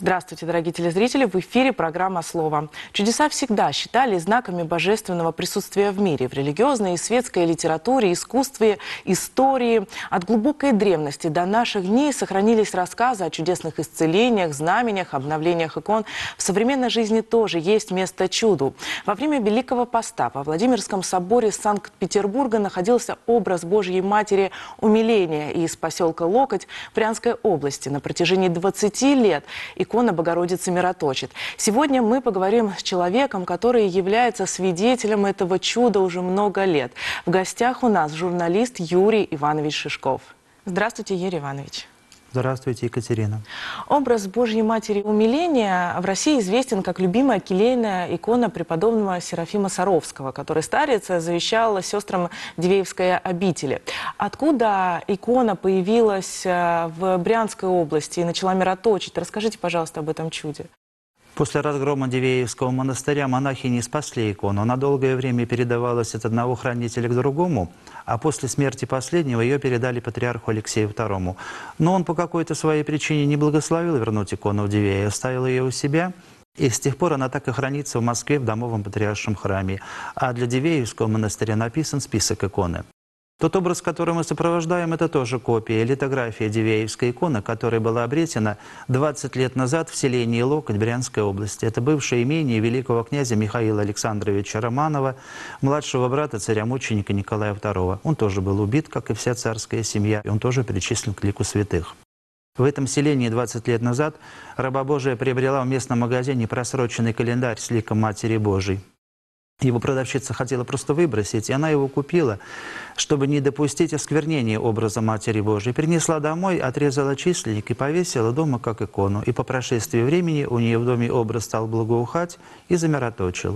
Здравствуйте, дорогие телезрители! В эфире программа «Слово». Чудеса всегда считались знаками божественного присутствия в мире, в религиозной и светской литературе, искусстве, истории. От глубокой древности до наших дней сохранились рассказы о чудесных исцелениях, знамениях, обновлениях икон. В современной жизни тоже есть место чуду. Во время Великого Поста во Владимирском соборе Санкт-Петербурга находился образ Божьей Матери Умиления из поселка Локоть Брянской области. На протяжении 20 лет икона Богородицы мироточит. Сегодня мы поговорим с человеком, который является свидетелем этого чуда уже много лет. В гостях у нас журналист Юрий Иванович Шишков. Здравствуйте, Юрий Иванович. Здравствуйте, Екатерина. Образ Божьей Матери Умиления в России известен как любимая келейная икона преподобного Серафима Саровского, который старец завещал сестрам Дивеевской обители. Откуда икона появилась в Брянской области и начала мироточить? Расскажите, пожалуйста, об этом чуде. После разгрома Дивеевского монастыря монахи не спасли икону. Она долгое время передавалась от одного хранителя к другому, а после смерти последнего ее передали патриарху Алексею II. Но он по какой-то своей причине не благословил вернуть икону в Дивеево, оставил ее у себя. И с тех пор она так и хранится в Москве в Домовом патриаршем храме. А для Дивеевского монастыря написан список иконы. Тот образ, который мы сопровождаем, это тоже копия, литография Дивеевской иконы, которая была обретена 20 лет назад в селении Локоть Брянской области. Это бывшее имение великого князя Михаила Александровича Романова, младшего брата царя-мученика Николая II. Он тоже был убит, как и вся царская семья, и он тоже причислен к лику святых. В этом селении 20 лет назад раба Божия приобрела в местном магазине просроченный календарь с ликом Матери Божией. Его продавщица хотела просто выбросить, и она его купила, чтобы не допустить осквернения образа Матери Божией. Принесла домой, отрезала численник и повесила дома как икону. И по прошествии времени у нее в доме образ стал благоухать и замироточил.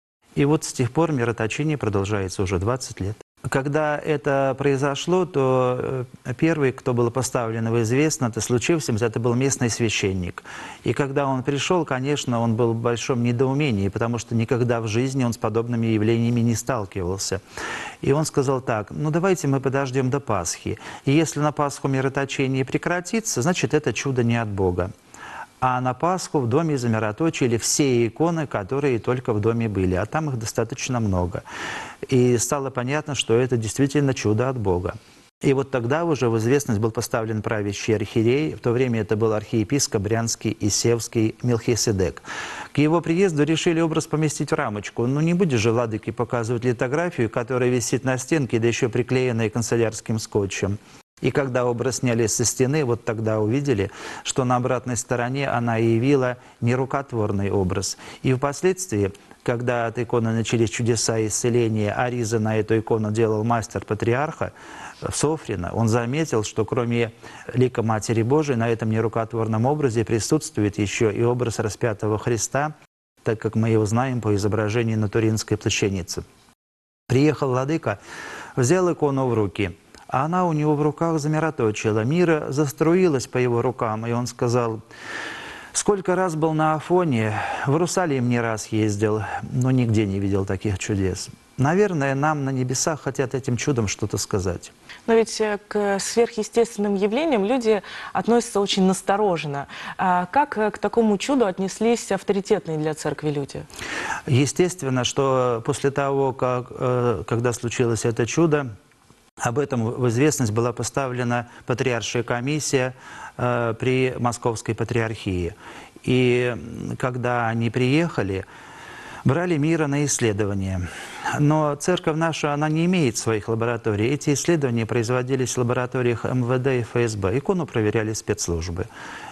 И вот с тех пор мироточение продолжается уже 20 лет. Когда это произошло, то первый, кто был поставлен в известность о случившемся, это был местный священник. И когда он пришел, конечно, он был в большом недоумении, потому что никогда в жизни он с подобными явлениями не сталкивался. И он сказал так: ну давайте мы подождем до Пасхи. И если на Пасху мироточение прекратится, значит это чудо не от Бога. А на Пасху в доме замироточили все иконы, которые только в доме были, а там их достаточно много. И стало понятно, что это действительно чудо от Бога. И вот тогда уже в известность был поставлен правящий архиерей, в то время это был архиепископ Брянский и Севский Мелхиседек. К его приезду решили образ поместить в рамочку. Ну не будешь же владыке показывать литографию, которая висит на стенке, да еще приклеенная канцелярским скотчем. И когда образ сняли со стены, вот тогда увидели, что на обратной стороне она явила нерукотворный образ. И впоследствии, когда от иконы начались чудеса исцеления, а ризы на эту икону делал мастер патриарха Софрина, он заметил, что кроме лика Матери Божией на этом нерукотворном образе присутствует еще и образ распятого Христа, так как мы его знаем по изображению на Туринской плащанице. Приехал владыка, взял икону в руки, а она у него в руках замироточила. Мира заструилась по его рукам, и он сказал: сколько раз был на Афоне, в Иерусалим не раз ездил, но нигде не видел таких чудес. Наверное, нам на небесах хотят этим чудом что-то сказать. Но ведь к сверхъестественным явлениям люди относятся очень настороженно. Как к такому чуду отнеслись авторитетные для церкви люди? Естественно, что после того, когда случилось это чудо, об этом в известность была поставлена патриаршая комиссия при Московской патриархии. И когда они приехали, брали мира на исследования. Но церковь наша, она не имеет своих лабораторий. Эти исследования производились в лабораториях МВД и ФСБ. Икону проверяли спецслужбы.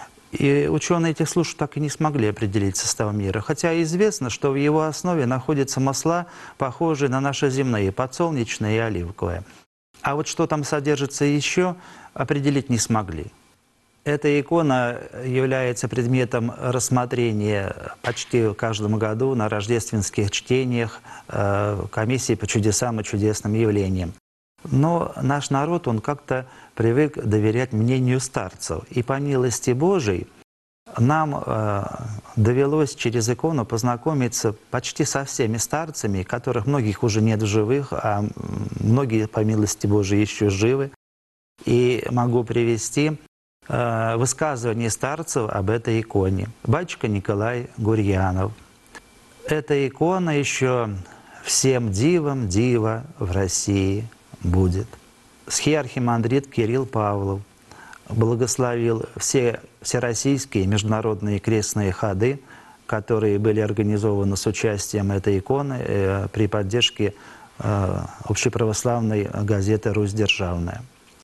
И ученые этих служб так и не смогли определить состав мира. Хотя известно, что в его основе находятся масла, похожие на наши земные, подсолнечное и оливковое. А вот что там содержится еще, определить не смогли. Эта икона является предметом рассмотрения почти каждом году на рождественских чтениях комиссии по чудесам и чудесным явлениям. Но наш народ, он как-то привык доверять мнению старцев. И по милости Божией нам довелось через икону познакомиться почти со всеми старцами, которых многих уже нет в живых, а многие, по милости Божией, еще живы. И могу привести высказывание старцев об этой иконе. Батюшка Николай Гурьянов. Эта икона еще всем дивом дива в России будет. Схиархимандрит Кирилл Павлов благословил все всероссийские международные крестные ходы, которые были организованы с участием этой иконы при поддержке общеправославной газеты «Русь Державная».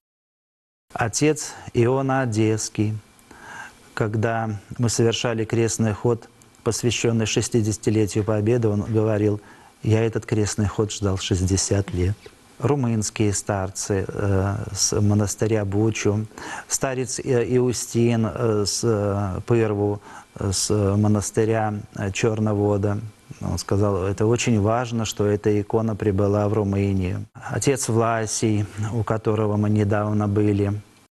Отец Иона Одесский, когда мы совершали крестный ход, посвященный 60-летию Победы, он говорил: «Я этот крестный ход ждал 60 лет». Румынские старцы с монастыря Бучу, старец Иустин с Пырву, с монастыря Черновода. Он сказал, это очень важно, что эта икона прибыла в Румынию. Отец Власий, у которого мы недавно были.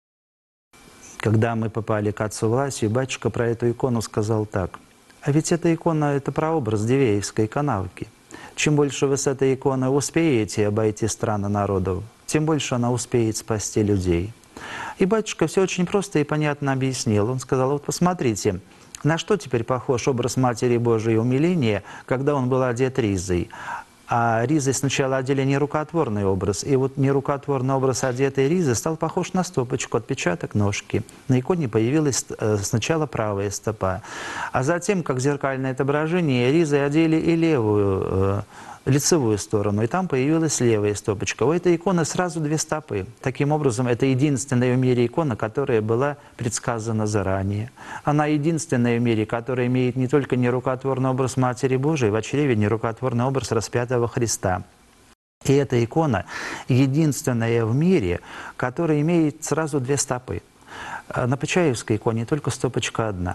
Когда мы попали к отцу Власию, батюшка про эту икону сказал так: а ведь эта икона – это прообраз Дивеевской канавки. Чем больше вы с этой иконой успеете обойти страны народов, тем больше она успеет спасти людей. И батюшка все очень просто и понятно объяснил. Он сказал, вот посмотрите, на что теперь похож образ Матери Божией умиления, когда он был одет ризой. А ризой сначала одели нерукотворный образ, и вот нерукотворный образ одетой ризы стал похож на стопочку, отпечаток ножки. На иконе появилась сначала правая стопа, а затем, как зеркальное отображение, ризой одели и левую, лицевую сторону, и там появилась левая стопочка. У этой иконы сразу две стопы. Таким образом, это единственная в мире икона, которая была предсказана заранее. Она единственная в мире, которая имеет не только нерукотворный образ Матери Божией, в чреве нерукотворный образ распятого Христа. И эта икона единственная в мире, которая имеет сразу две стопы. На Почаевской иконе только стопочка одна.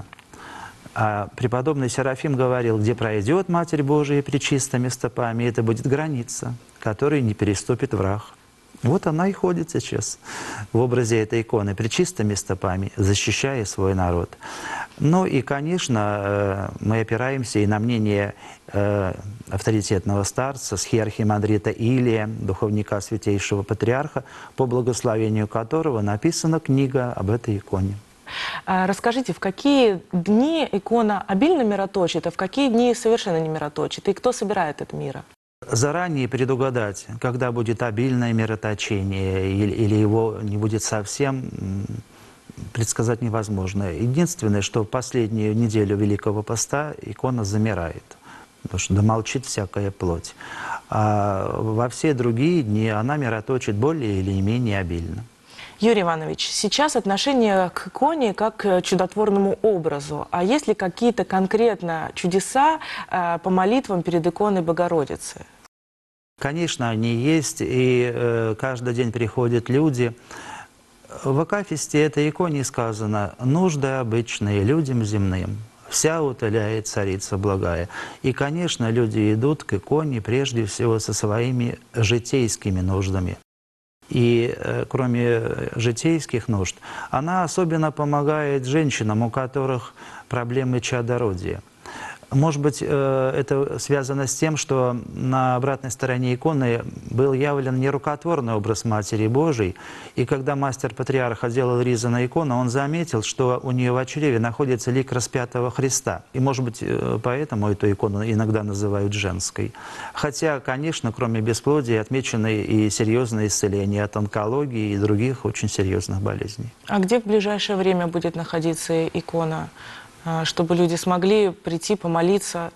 А преподобный Серафим говорил, где пройдет Матерь Божия пречистыми стопами, это будет граница, которую не переступит враг. Вот она и ходит сейчас в образе этой иконы, пречистыми стопами, защищая свой народ. Ну и, конечно, мы опираемся и на мнение авторитетного старца, схиархимандрита Илия, духовника Святейшего Патриарха, по благословению которого написана книга об этой иконе. Расскажите, в какие дни икона обильно мироточит, а в какие дни совершенно не мироточит? И кто собирает это миро? Заранее предугадать, когда будет обильное мироточение или его не будет совсем, предсказать невозможно. Единственное, что в последнюю неделю Великого Поста икона замирает, потому что домолчит всякая плоть. А во все другие дни она мироточит более или менее обильно. Юрий Иванович, сейчас отношение к иконе как к чудотворному образу. А есть ли какие-то конкретно чудеса по молитвам перед иконой Богородицы? Конечно, они есть, и каждый день приходят люди. В акафисте этой иконе сказано «нужды обычные людям земным, вся утоляет Царица благая». И, конечно, люди идут к иконе прежде всего со своими житейскими нуждами. И кроме житейских нужд, она особенно помогает женщинам, у которых проблемы чадородия. Может быть, это связано с тем, что на обратной стороне иконы был явлен нерукотворный образ Матери Божией, и когда мастер-патриарх делал ризу на икону, он заметил, что у нее в чреве находится лик распятого Христа. И, может быть, поэтому эту икону иногда называют женской. Хотя, конечно, кроме бесплодия отмечены и серьезные исцеления от онкологии и других очень серьезных болезней. А где в ближайшее время будет находиться икона, чтобы люди смогли прийти помолиться?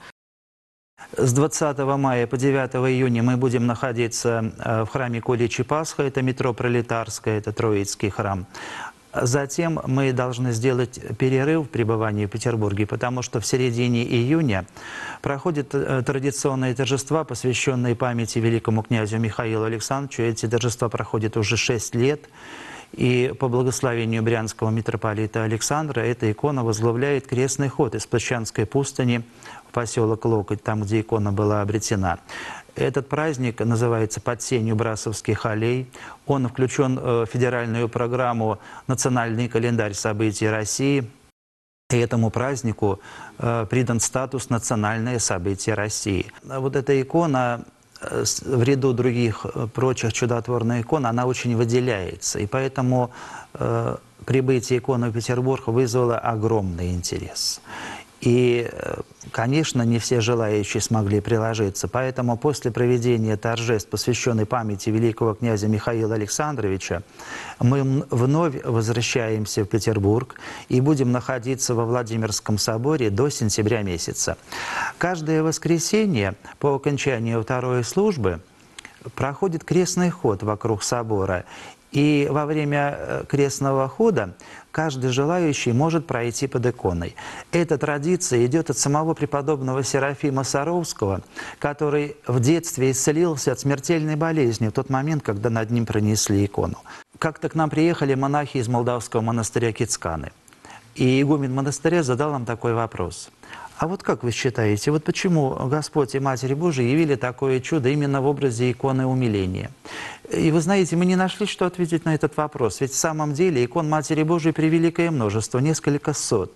С 20 мая по 9 июня мы будем находиться в храме Куличи Пасха, это метро Пролетарское, это Троицкий храм. Затем мы должны сделать перерыв в пребывании в Петербурге, потому что в середине июня проходят традиционные торжества, посвященные памяти великому князю Михаилу Александровичу. Эти торжества проходят уже 6 лет. И по благословению брянского митрополита Александра эта икона возглавляет крестный ход из Площанской пустыни в поселок Локоть, там, где икона была обретена. Этот праздник называется «Под сенью Брасовских аллей». Он включен в федеральную программу «Национальный календарь событий России». И этому празднику придан статус «Национальное событие России». Вот эта икона в ряду других прочих чудотворных икон, она очень выделяется. И поэтому прибытие иконы в Петербург вызвало огромный интерес. И, конечно, не все желающие смогли приложиться. Поэтому после проведения торжеств, посвященных памяти великого князя Михаила Александровича, мы вновь возвращаемся в Петербург и будем находиться во Владимирском соборе до сентября месяца. Каждое воскресенье по окончанию второй службы проходит крестный ход вокруг собора. И во время крестного хода каждый желающий может пройти под иконой. Эта традиция идет от самого преподобного Серафима Саровского, который в детстве исцелился от смертельной болезни в тот момент, когда над ним пронесли икону. Как-то к нам приехали монахи из молдавского монастыря Кицканы. И игумен монастыря задал нам такой вопрос. А вот как вы считаете, вот почему Господь и Матерь Божия явили такое чудо именно в образе иконы умиления? И вы знаете, мы не нашли, что ответить на этот вопрос. Ведь в самом деле икон Матери Божией превеликое множество, несколько сот.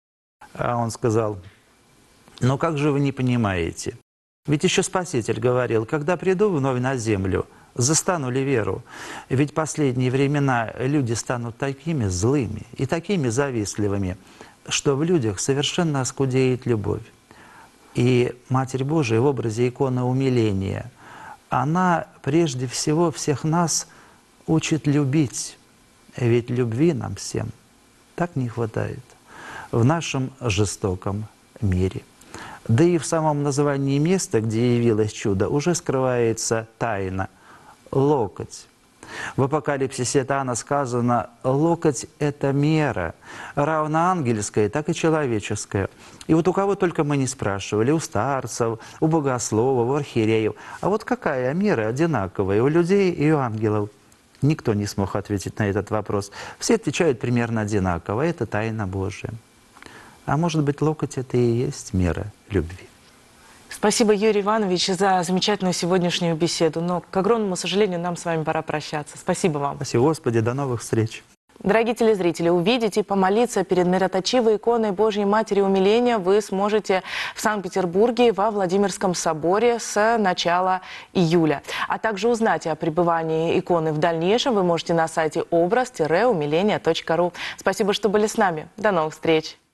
А он сказал, ну как же вы не понимаете? Ведь еще Спаситель говорил, когда приду вновь на землю, застану ли веру? Ведь в последние времена люди станут такими злыми и такими завистливыми, что в людях совершенно оскудеет любовь. И Матерь Божия в образе иконы умиления, она прежде всего всех нас учит любить. Ведь любви нам всем так не хватает в нашем жестоком мире. Да и в самом названии места, где явилось чудо, уже скрывается тайна – локоть. В Апокалипсисе Иоанна сказано, локоть – это мера, равно ангельская, так и человеческая. И вот у кого только мы не спрашивали, у старцев, у богословов, у архиереев, а вот какая мера одинаковая у людей и у ангелов? Никто не смог ответить на этот вопрос. Все отвечают примерно одинаково, это тайна Божия. А может быть, локоть – это и есть мера любви. Спасибо, Юрий Иванович, за замечательную сегодняшнюю беседу. Но, к огромному сожалению, нам с вами пора прощаться. Спасибо вам. Спасибо, Господи, до новых встреч. Дорогие телезрители, увидеть и помолиться перед мироточивой иконой Божьей Матери Умиления вы сможете в Санкт-Петербурге во Владимирском соборе с начала июля. А также узнать о пребывании иконы в дальнейшем вы можете на сайте образ-умиление.ру. Спасибо, что были с нами. До новых встреч!